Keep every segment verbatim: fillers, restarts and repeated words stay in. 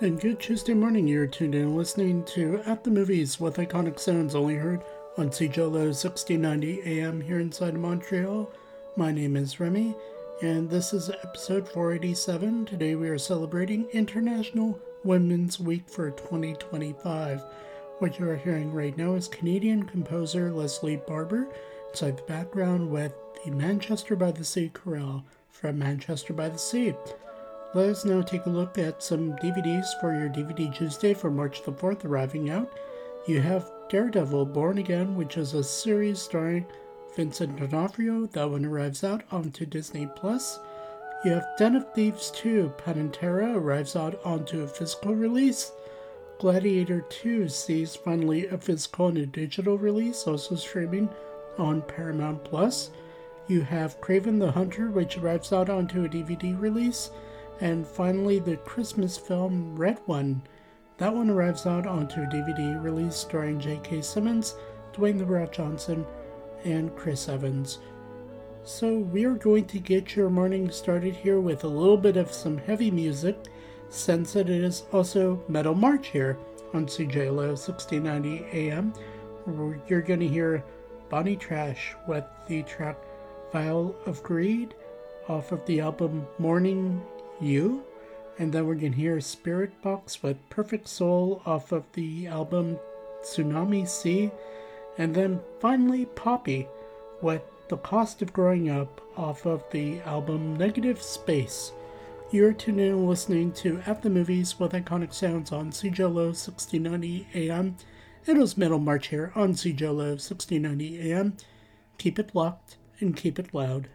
and good Tuesday morning. You're tuned in listening to At the Movies with iconic sounds only heard on C J L O sixteen ninety A M here inside of Montreal. My name is Remy, and this is episode four eighty-seven. Today we are celebrating International Women's Week for twenty twenty-five. What you are hearing right now is Canadian composer Leslie Barber inside the background with the Manchester by the Sea chorale from Manchester by the Sea. Let us now take a look at some D V Ds for your D V D Tuesday for March the fourth arriving out. You have Daredevil Born Again, which is a series starring Vincent D'Onofrio. That one arrives out onto Disney Plus. You have Den of Thieves two, Pantera, arrives out onto a physical release. Gladiator two sees finally a physical and a digital release, also streaming on Paramount Plus. You have Kraven the Hunter, which arrives out onto a D V D release. And finally, the Christmas film Red One. That one arrives out onto a D V D release starring J K. Simmons, Dwayne The Rock Johnson, and Chris Evans. So we are going to get your morning started here with a little bit of some heavy music, since it is also Metal March here on C J L O sixteen ninety A M. You're going to hear Bonnie Trash with the track Vial of Greed off of the album Morning You, and then we're going to hear Spirit Box with Perfect Soul off of the album Tsunami Sea, and then finally Poppy with The Cost of Growing Up off of the album Negative Space. You're tuned in and listening to At the Movies with iconic sounds on C J L O sixteen ninety A M. It was Metal March here on C J L O sixteen ninety A M. Keep it locked and keep it loud.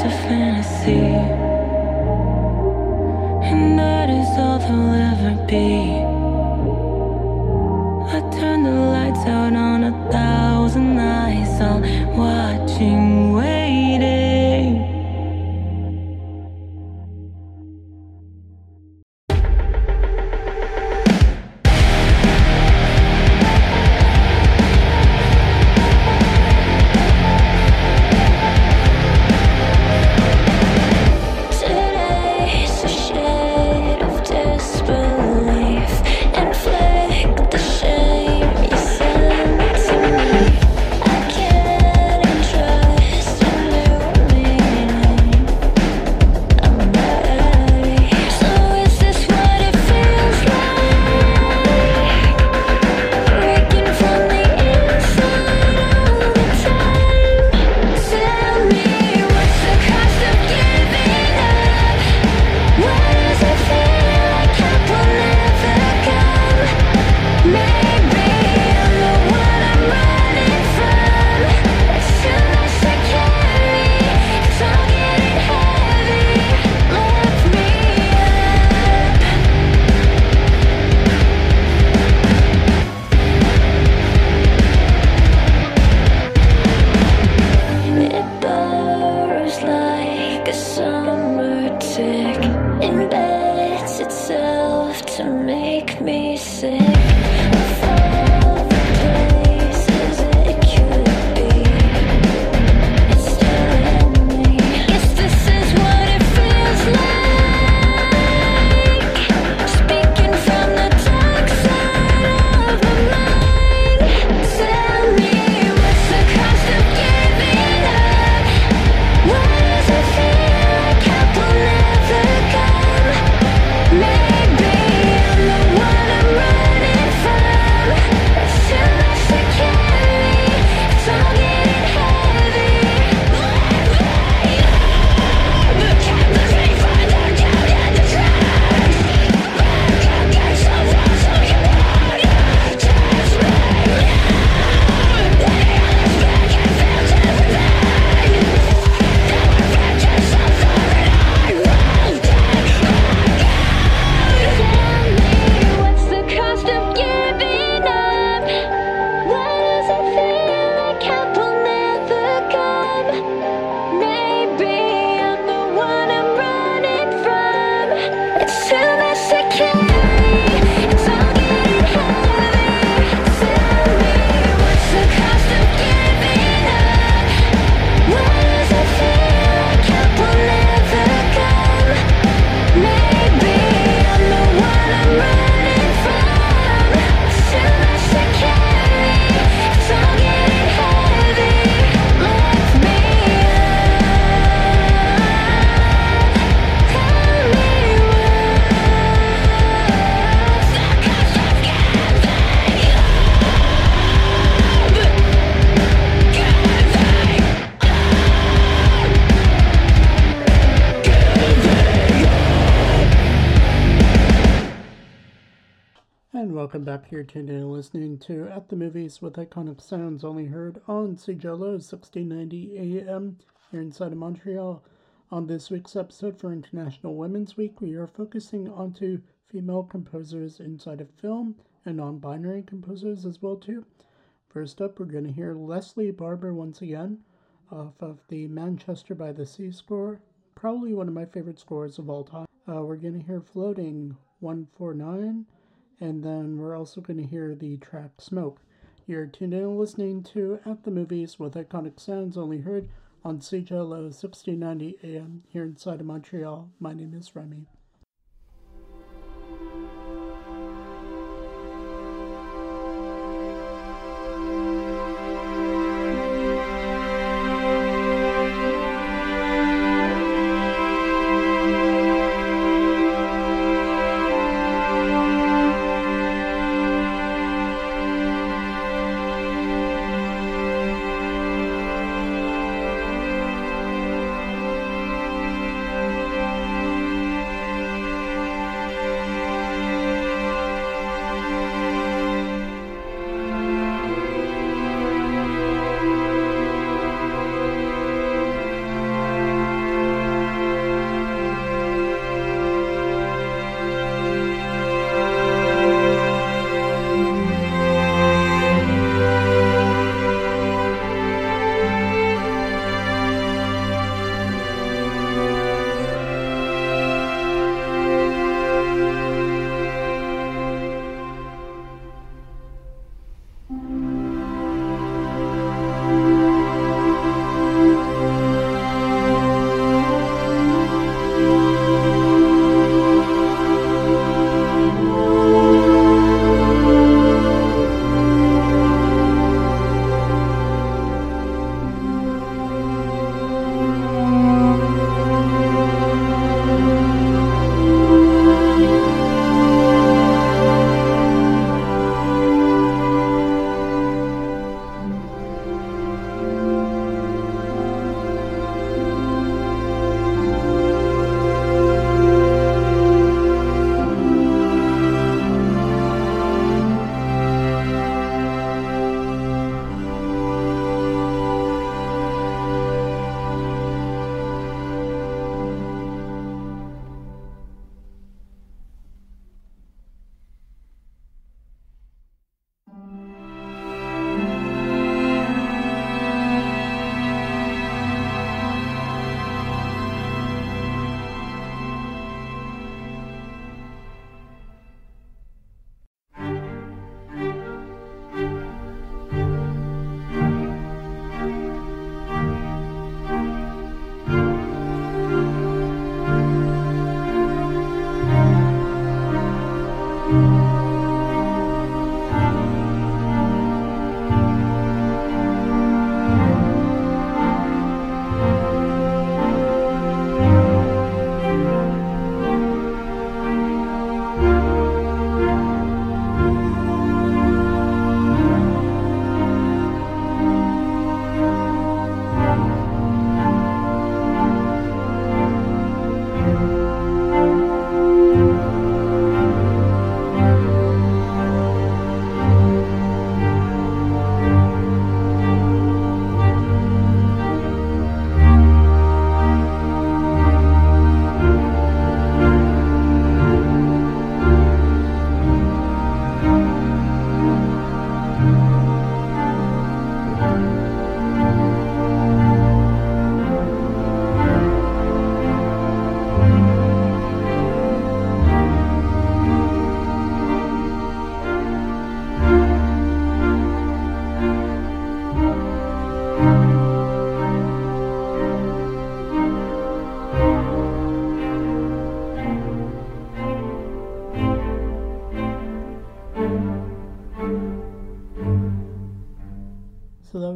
just a fantasy, and that is all there'll ever be. I turn the lights out on a thousand eyes, all watching, waiting. Welcome back here tuned in and listening to At the Movies with Iconic Sounds, only heard on C J L O sixteen ninety A M here inside of Montreal. On this week's episode for International Women's Week, we are focusing onto female composers inside of film and non-binary composers as well too. First up, we're going to hear Leslie Barber once again off of the Manchester by the Sea score, probably one of my favorite scores of all time. Uh, we're going to hear Floating one forty-nine. And then we're also going to hear the track Smoke. You're tuned in and listening to At the Movies with Iconic Sounds, only heard on C J L O sixteen ninety A M here inside of Montreal. My name is Remy.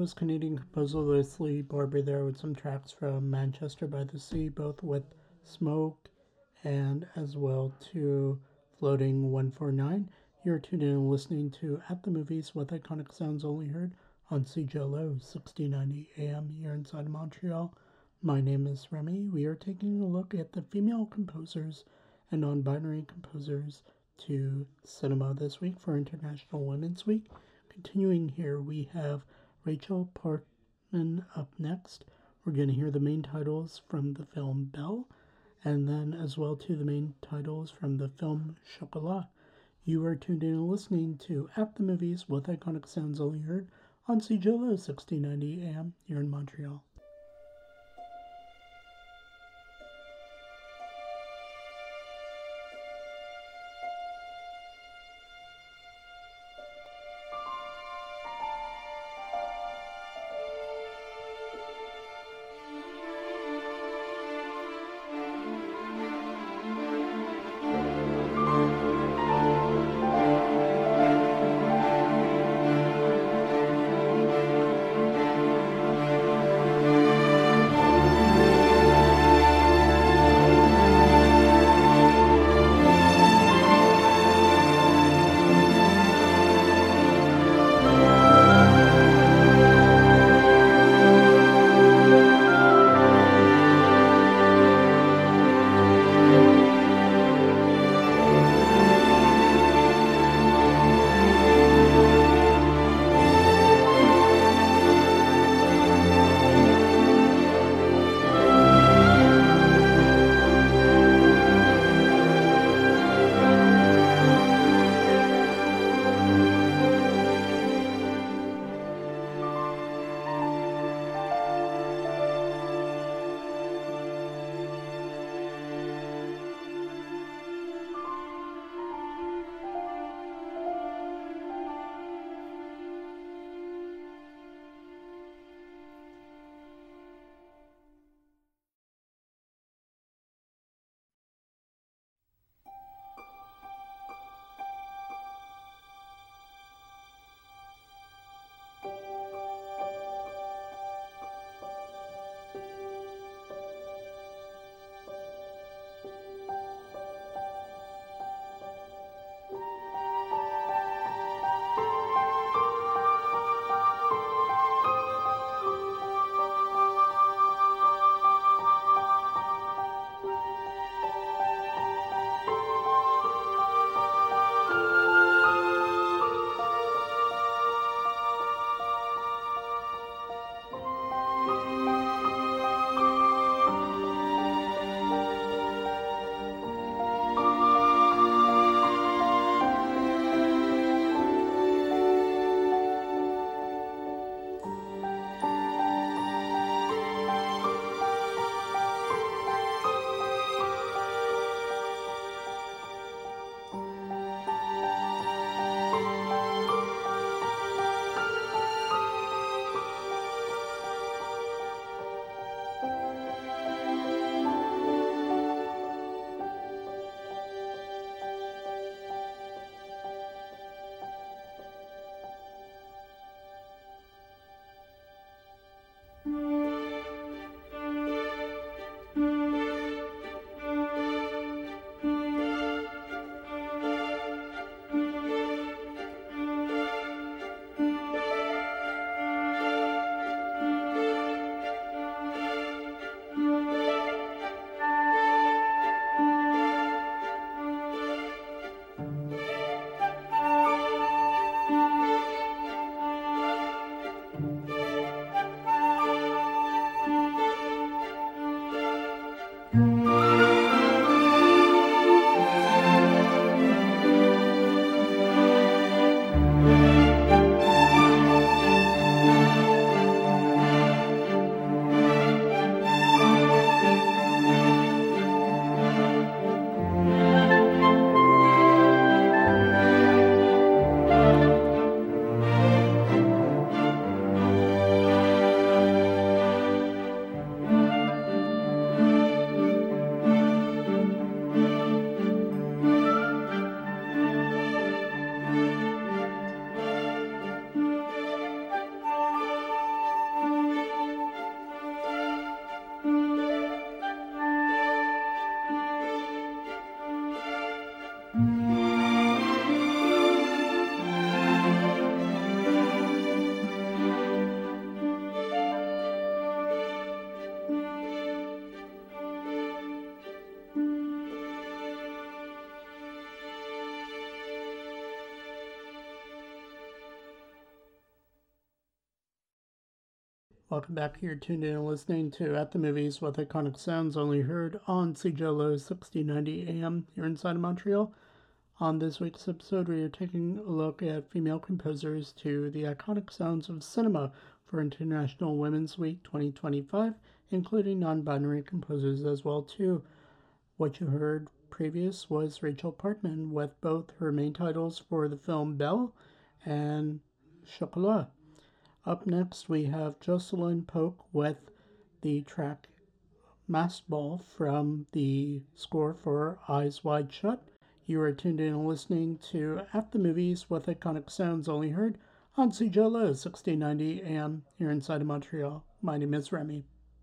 was Canadian composer Leslie Barber there with some tracks from Manchester by the Sea, both with Smoke and as well to Floating one forty-nine. You're tuned in and listening to At the Movies with Iconic Sounds Only Heard on C J L O sixteen ninety A M here inside of Montreal. My name is Remy. We are taking a look at the female composers and non-binary composers to cinema this week for International Women's Week. Continuing here, we have Rachel Portman up next. We're going to hear the main titles from the film Belle, and then as well to the main titles from the film Chocolat. You are tuned in and listening to At the Movies with Iconic Sounds Only Heard on C J L O sixteen ninety A M here in Montreal. Welcome back. You're tuned in and listening to At the Movies with Iconic Sounds, only heard on C J L O sixteen ninety A M here inside of Montreal. On this week's episode, we are taking a look at female composers to the iconic sounds of cinema for International Women's Week twenty twenty-five, including non-binary composers as well too. What you heard previous was Rachel Parkman with both her main titles for the film Belle and Chocolat. Up next, we have Jocelyn Poke with the track Masked Ball from the score for Eyes Wide Shut. You are tuned in and listening to At the Movies with Iconic Sounds, only heard on C J L O sixteen ninety A M here inside of Montreal. My name is Remy.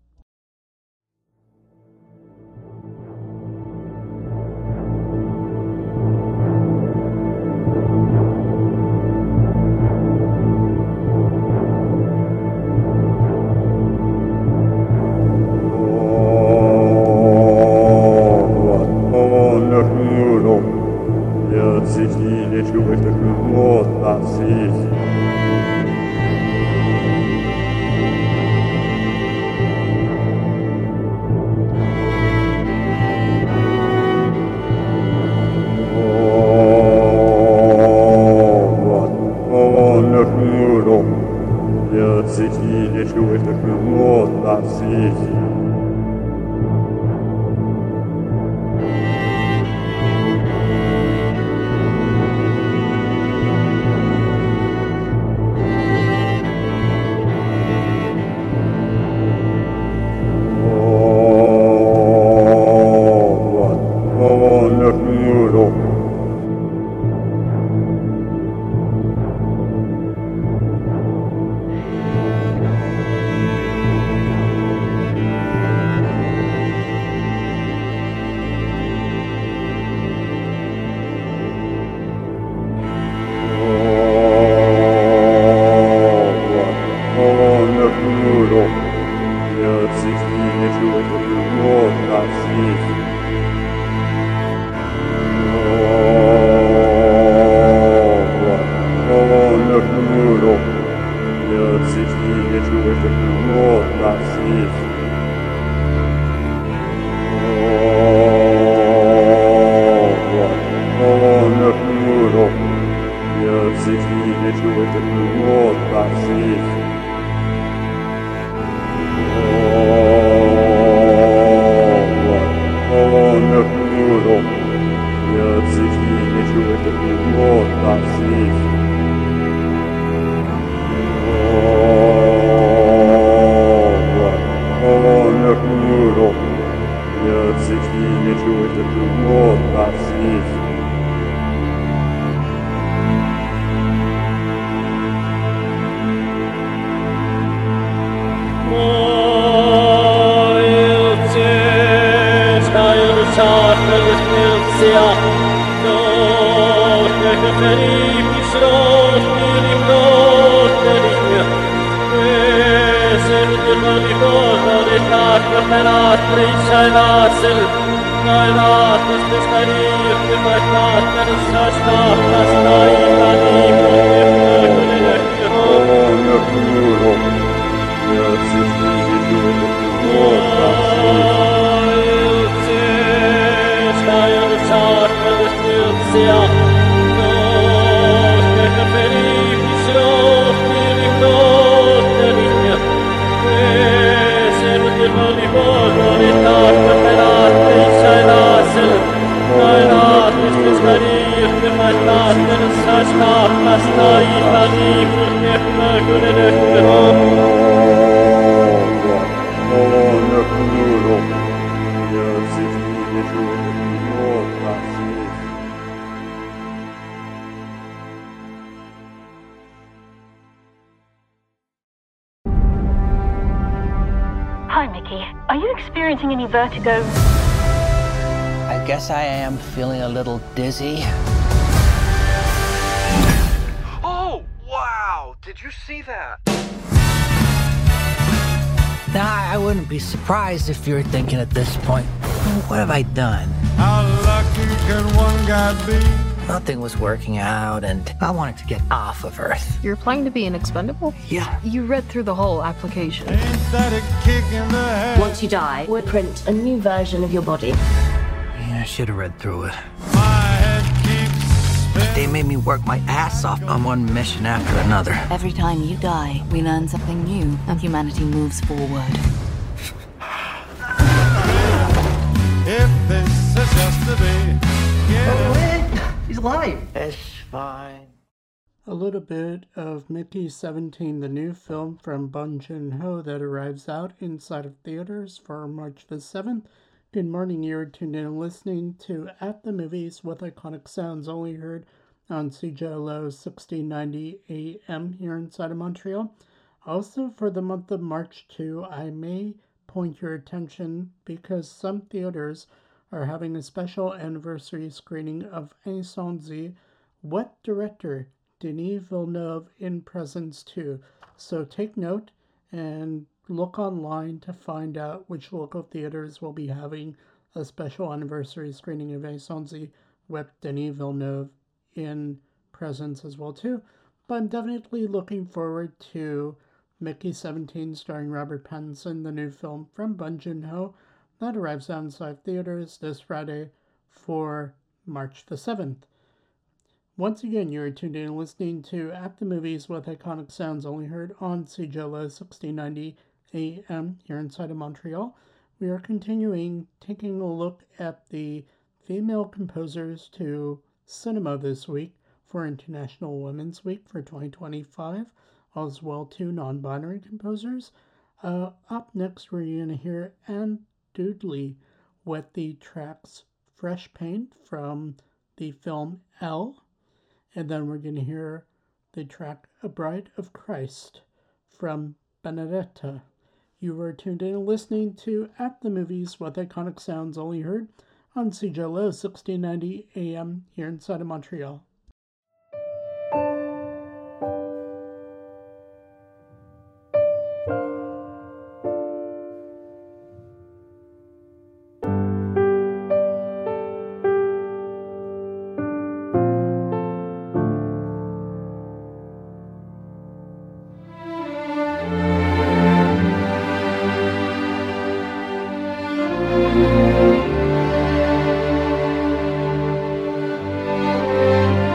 Hi, Mickey. Are you experiencing any vertigo? I guess I am feeling a little dizzy. Oh, wow! Did you see that? Now, I wouldn't be surprised if you're thinking at this point, what have I done? How lucky can one guy be? Nothing was working out, and I wanted to get off of Earth. You're applying to be an expendable? Yeah. You read through the whole application. Once you die, we'll print a new version of your body. Yeah, I should have read through it. They made me work my ass off on one mission after another. Every time you die, we learn something new, and humanity moves forward. If this is just to be, oh, wait. He's alive. It's fine. A little bit of Mickey seventeen, the new film from Bong Joon-ho that arrives out inside of theaters for March the seventh. Good morning, you're tuned in and listening to At the Movies with Iconic Sounds, only heard on C J L O sixteen ninety A M here inside of Montreal. Also, for the month of March too, I may point your attention because some theaters are having a special anniversary screening of Incendie, What Director? Denis Villeneuve in Presence two. So take note and look online to find out which local theaters will be having a special anniversary screening of Incendie with Denis Villeneuve in Presence as well too. But I'm definitely looking forward to Mickey seventeen starring Robert Pattinson, the new film from Bong Joon-ho that arrives outside theaters this Friday for March the seventh. Once again, you're tuned in and listening to At the Movies with Iconic Sounds, only heard on C J L O sixteen ninety A M here inside of Montreal. We are continuing taking a look at the female composers to cinema this week for International Women's Week for twenty twenty-five, as well to non-binary composers. Uh, up next, we're going to hear Anne Dudley with the tracks Fresh Paint from the film Elle. And then we're going to hear the track A Bride of Christ from Benedetta. You were tuned in and listening to At the Movies with Iconic Sounds, only heard on C J L O sixteen ninety A M here inside of Montreal. Thank you.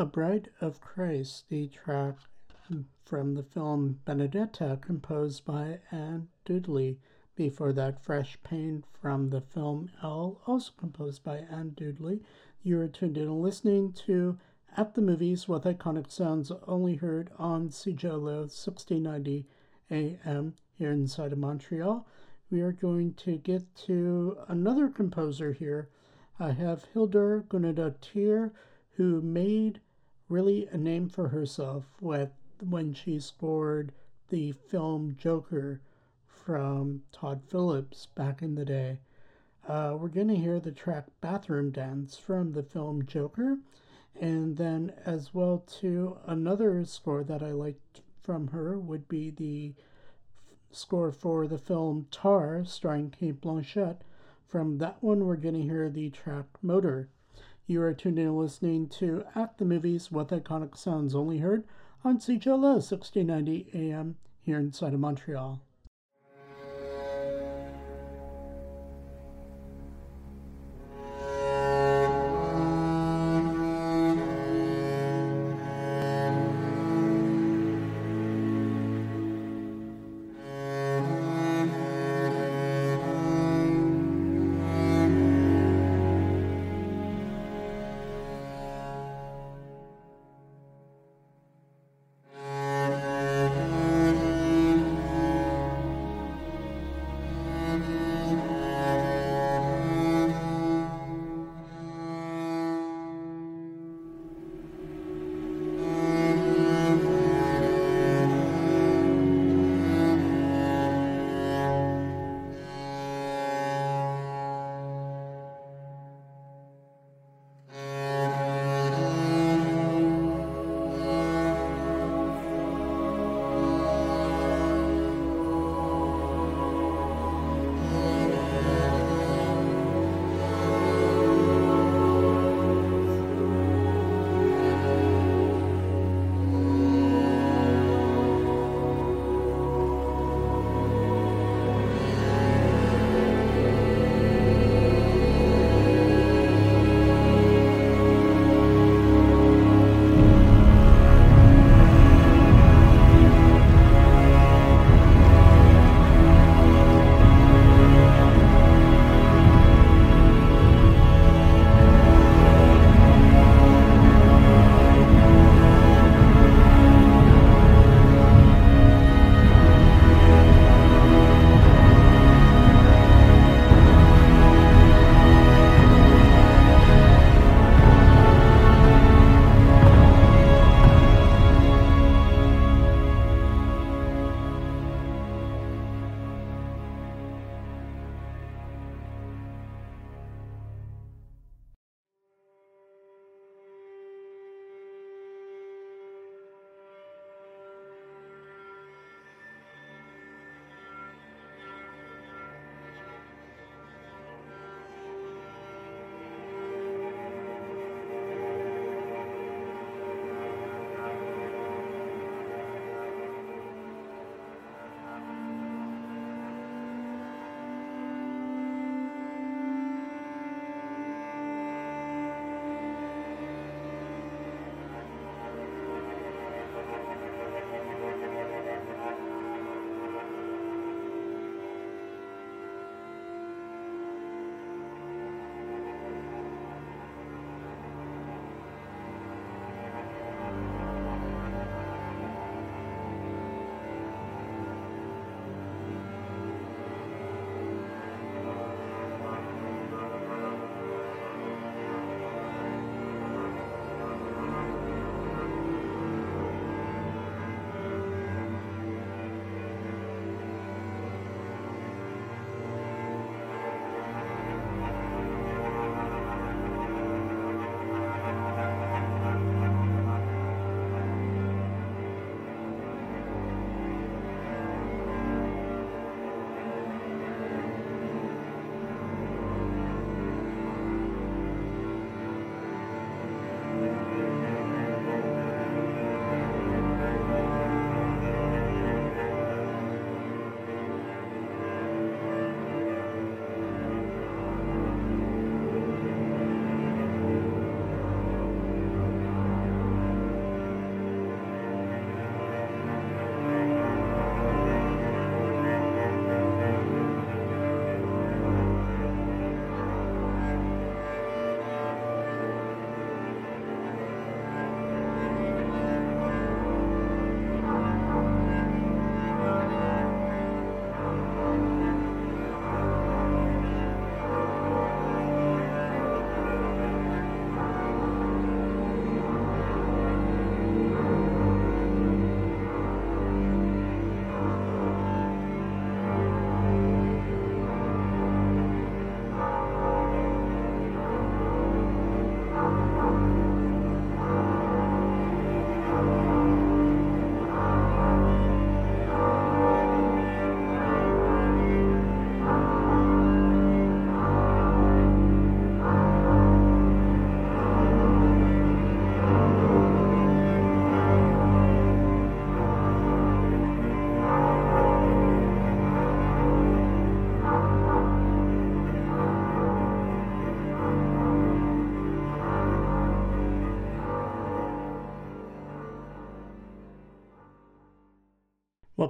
A Bride of Christ, the track from the film Benedetta, composed by Anne Dudley. Before that, Fresh Pain from the film Elle, also composed by Anne Dudley. You are tuned in and listening to At the Movies with Iconic Sounds, only heard on C J L O sixteen ninety A M here inside of Montreal. We are going to get to another composer here. I have Hildur Guðnadóttir, who made really a name for herself with when she scored the film Joker from Todd Phillips back in the day. Uh, we're going to hear the track Bathroom Dance from the film Joker, and then as well too, another score that I liked from her would be the score for the film Tar, starring Cate Blanchett. From that one, we're going to hear the track Motor. You are tuned in and listening to At the Movies with Iconic Sounds, only heard on C J L O sixteen ninety A M here inside of Montreal.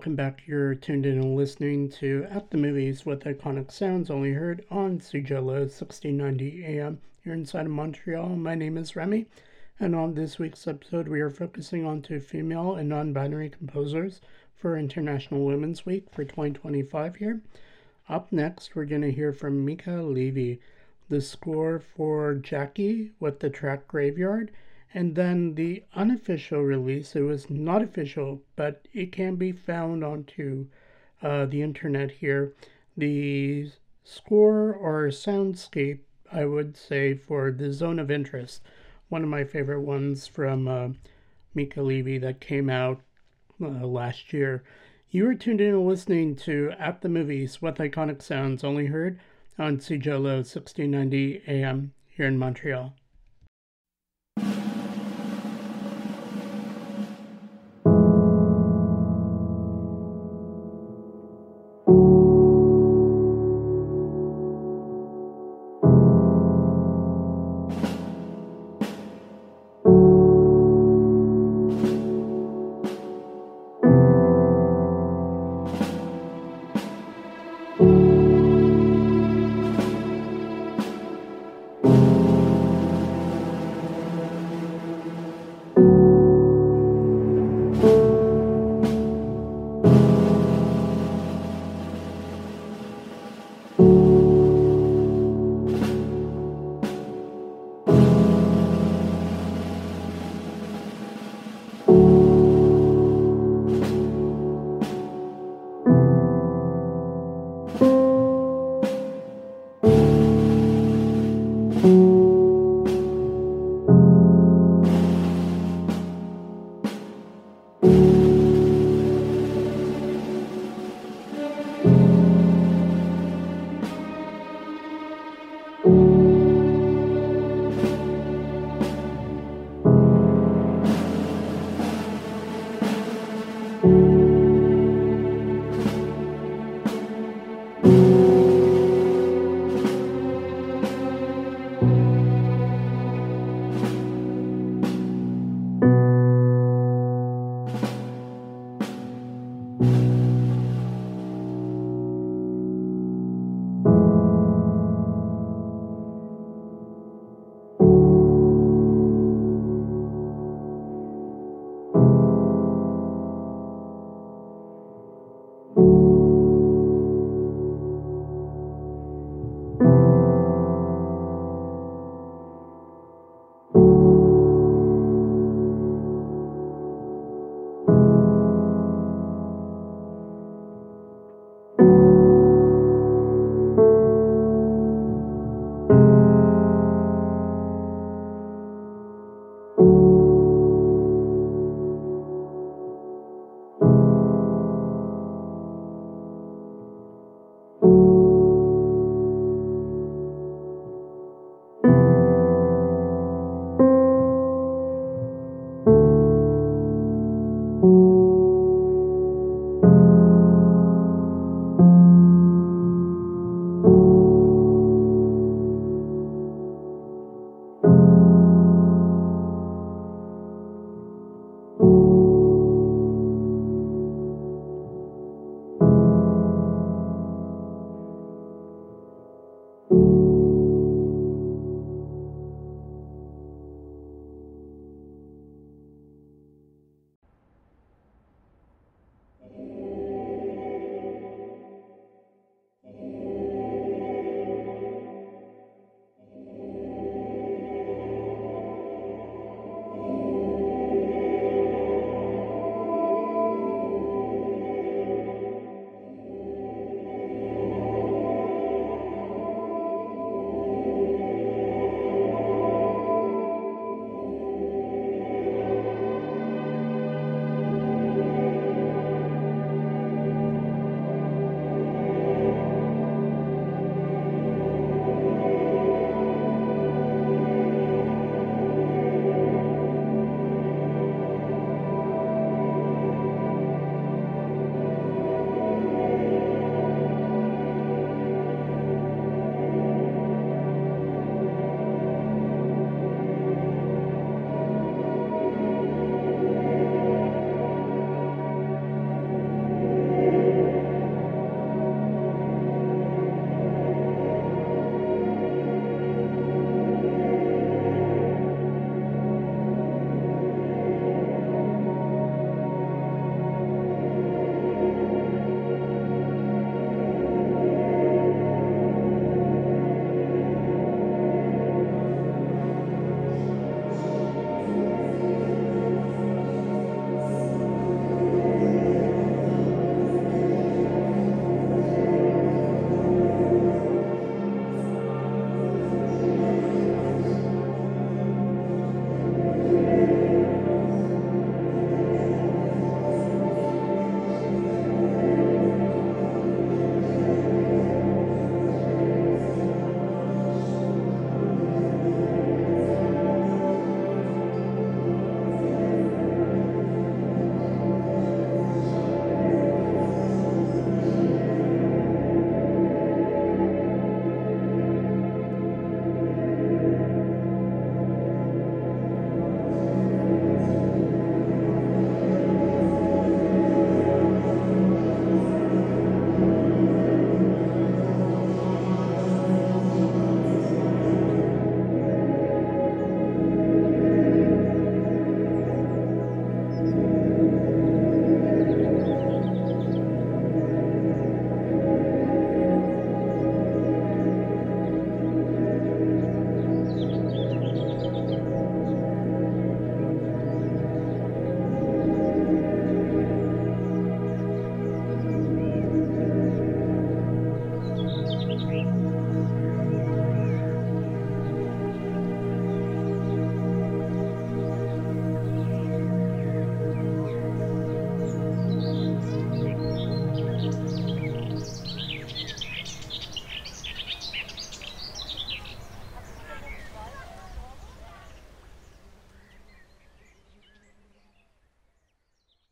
welcome back. You're tuned in and listening to At the Movies with Iconic Sounds, only heard on C J L O sixteen ninety A M here inside of Montreal. My name is Remy, and on this week's episode we are focusing on two female and non-binary composers for International Women's Week for twenty twenty-five here. Up next, we're going to hear from Mica Levi, the score for Jackie with the track Graveyard, and then the unofficial release. It was not official, but it can be found onto uh, the internet here. The score or soundscape, I would say, for The Zone of Interest, one of my favorite ones from uh, Mica Levi that came out uh, last year. You are tuned in and listening to At the Movies with Iconic Sounds, only heard on C J L O sixteen ninety A M here in Montreal.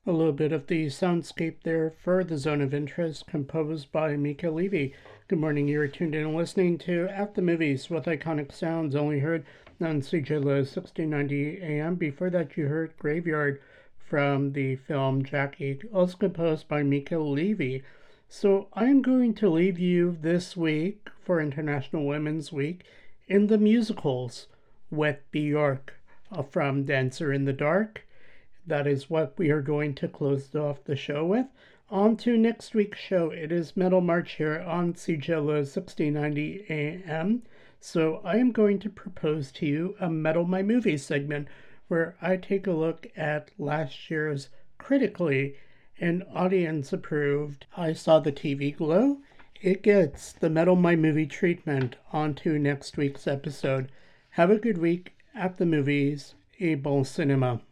A little bit of the soundscape there for The Zone of Interest, composed by Mica Levi. Good morning, you're tuned in and listening to At the Movies with Iconic Sounds, only heard on C J L O sixteen ninety A M. Before that, you heard Graveyard from the film Jackie, also composed by Mica Levi. So I'm going to leave you this week for International Women's Week in the musicals with Bjork from Dancer in the Dark. That is what we are going to close off the show with. On to next week's show. It is Metal March here on C J L O sixteen ninety A M. So I am going to propose to you a Metal My Movie segment where I take a look at last year's critically and audience approved I Saw the T V Glow. It gets the Metal My Movie treatment onto next week's episode. Have a good week at the movies et bon cinéma.